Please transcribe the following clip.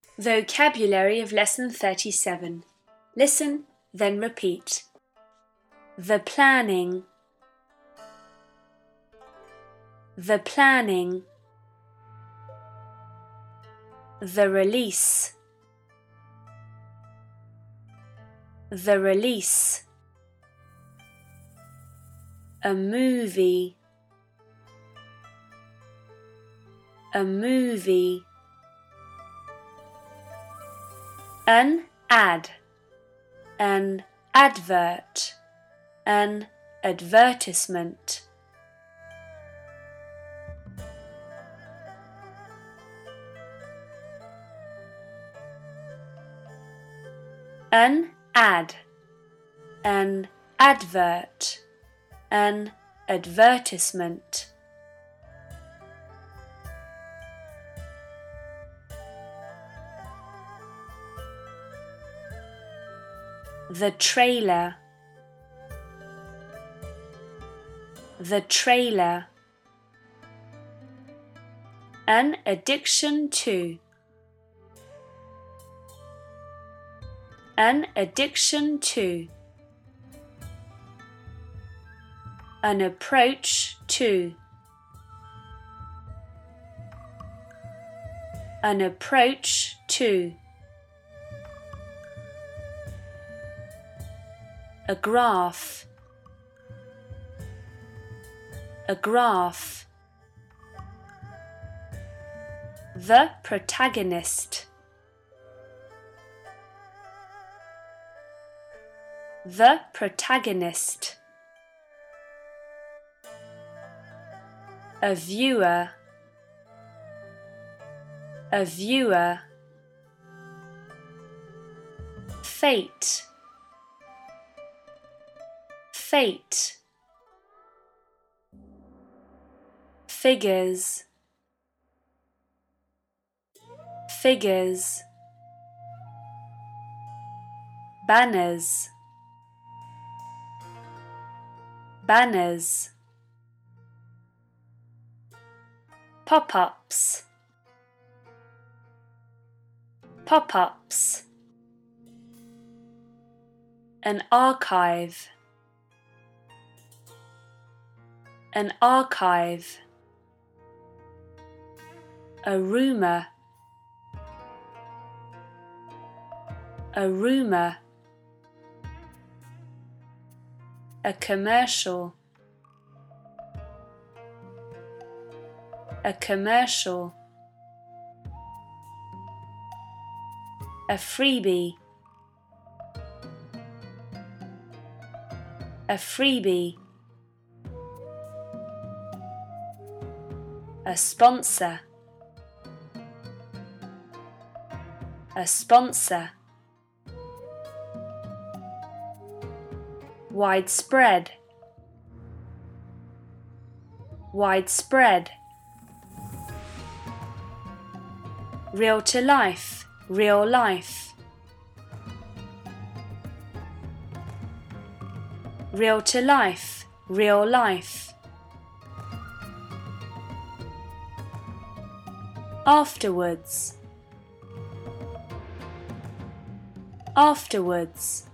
Vocabulary of Lesson 37. Listen, then repeat. The planning. The planning. The release. The release. A movie. A movie. An ad. An advert. An advertisement. An ad. An advert. An advertisement. The trailer. The trailer. An addiction to. An addiction to. An approach to. An approach to. A graph. A graph. The protagonist. The protagonist. A viewer. A viewer. Fate. Fate. Figures. Figures. Banners. Banners. Pop-ups. Pop-ups. An archive. An archive. A rumour. A rumour. A commercial. A commercial. A freebie. A freebie. A sponsor. A sponsor. Widespread. Widespread. Real to life. Real life. Real to life. Real life. Afterwards. Afterwards.